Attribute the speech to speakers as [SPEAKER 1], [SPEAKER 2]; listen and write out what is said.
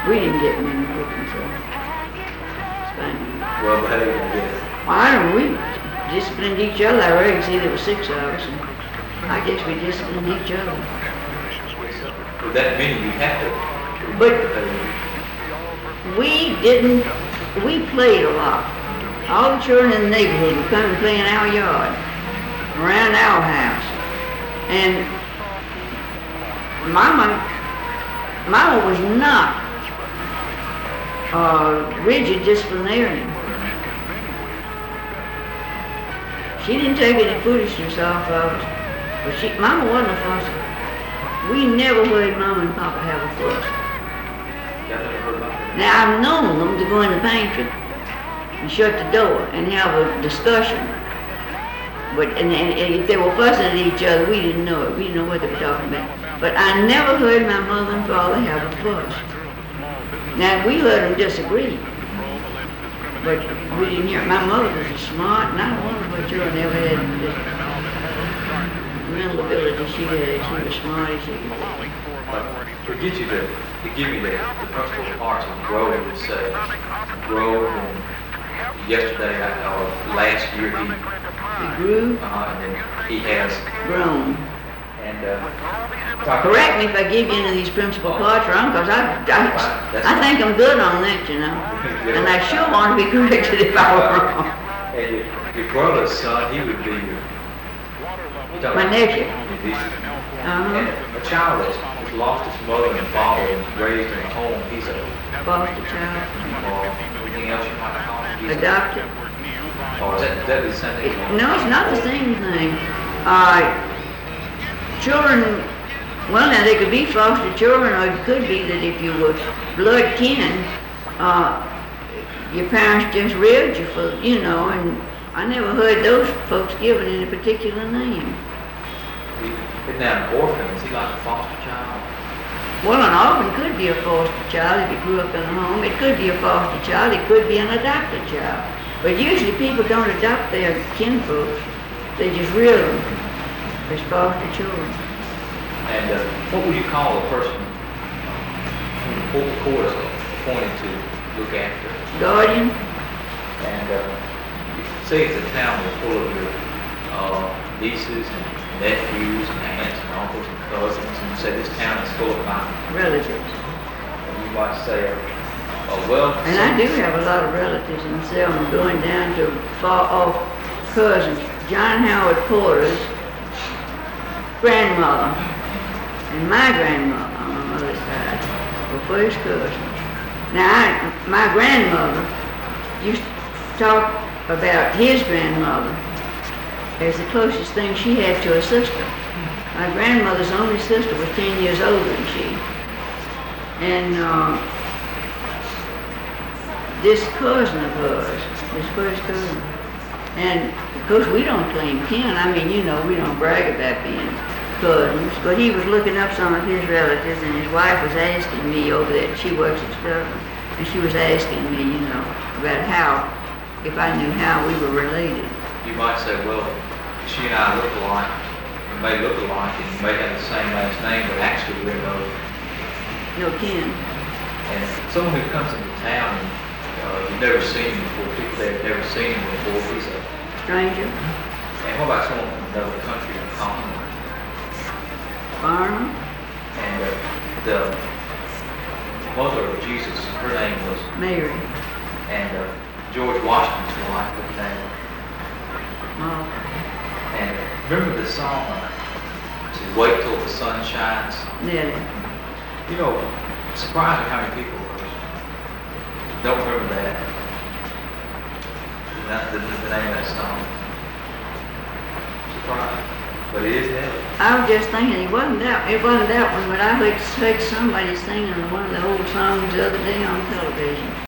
[SPEAKER 1] We didn't get many whoopings, so it's fine.
[SPEAKER 2] Well, how are you gonna get it?
[SPEAKER 1] Well, I don't, we disciplined each other. I reckon, see, there were 6 of us, and I guess we disciplined each other.
[SPEAKER 2] With that many, you have to.
[SPEAKER 1] But we played a lot. All the children in the neighborhood would come and play in our yard, around our house. And Mama was not a rigid disciplinarian. She didn't take any foolishness off of us, but Mama wasn't a fusser. We never heard Mama and Papa have a fuss. Now, I've known them to go in the pantry and shut the door and have a discussion. But and if they were fussing at each other, we didn't know it. We didn't know what they were talking about. But I never heard my mother and father have a fuss. Now, we heard them disagree. But we didn't hear it. My mother was smart, and I don't wonder what children ever had the mental ability she had. She was smart as she could be.
[SPEAKER 2] To give you the principal parts of grow, it would say, grow, and yesterday, or last year,
[SPEAKER 1] He grew,
[SPEAKER 2] and then he has,
[SPEAKER 1] grown.
[SPEAKER 2] and,
[SPEAKER 1] Correct me if I give you any of these principal parts wrong, because I think I'm good on that, you know. And I sure want to be corrected if I were wrong.
[SPEAKER 2] And your brother's son, he would be your,
[SPEAKER 1] My nephew.
[SPEAKER 2] And a child that's lost his mother and father and raised in a home, he's a
[SPEAKER 1] Foster child.
[SPEAKER 2] or anything else you might call him. He's
[SPEAKER 1] Adopted.
[SPEAKER 2] Or is that the same thing?
[SPEAKER 1] No, it's not the same thing. Children, well now they could be foster children, or it could be that if you were blood kin, your parents just reared you for, you know, and I never heard those folks given any particular name.
[SPEAKER 2] Isn't that an orphan? Is he like a foster child?
[SPEAKER 1] Well, an orphan could be a foster child if he grew up in a home. It could be a foster child. It could be an adopted child. But usually people don't adopt their kinfolks. They just rear them as foster children.
[SPEAKER 2] And what would you call a person who the court is appointed to look after?
[SPEAKER 1] Guardian?
[SPEAKER 2] And you say it's a town that's full of your nieces and nephews and aunts and uncles and cousins, and you say this town is full of my
[SPEAKER 1] Relatives.
[SPEAKER 2] and you might say well.
[SPEAKER 1] And I do have a lot of relatives in Selma, going down to far off cousins. John Howard Porter's grandmother and my grandmother on my mother's side were first cousins. Now, my grandmother used to talk about his grandmother as the closest thing she had to a sister. My grandmother's only sister was 10 years older than she. And this cousin of hers, this first cousin, and of course we don't claim kin. I mean, you know, we don't brag about being cousins, but he was looking up some of his relatives, and his wife was asking me over there, she works at Sterling, and she was asking me, you know, about how, if I knew how we were related.
[SPEAKER 2] You might say, well, she and I look alike, we may look alike, and you may have the same last name, but actually we're
[SPEAKER 1] no kin.
[SPEAKER 2] And someone who comes into town and you've never seen him before, people that have never seen him before, he's a
[SPEAKER 1] Stranger.
[SPEAKER 2] And what about someone from another country or continent?
[SPEAKER 1] Foreigner.
[SPEAKER 2] And the mother of Jesus, her name was
[SPEAKER 1] Mary.
[SPEAKER 2] And George Washington's wife was named.
[SPEAKER 1] Martha.
[SPEAKER 2] And remember the song, Wait Till the Sun Shines?
[SPEAKER 1] Nellie.
[SPEAKER 2] You know, surprising how many people don't remember that. That's the name of that song. Surprising. But it is Nellie.
[SPEAKER 1] I was just thinking it wasn't that one, but I heard somebody singing one of the old songs the other day on television.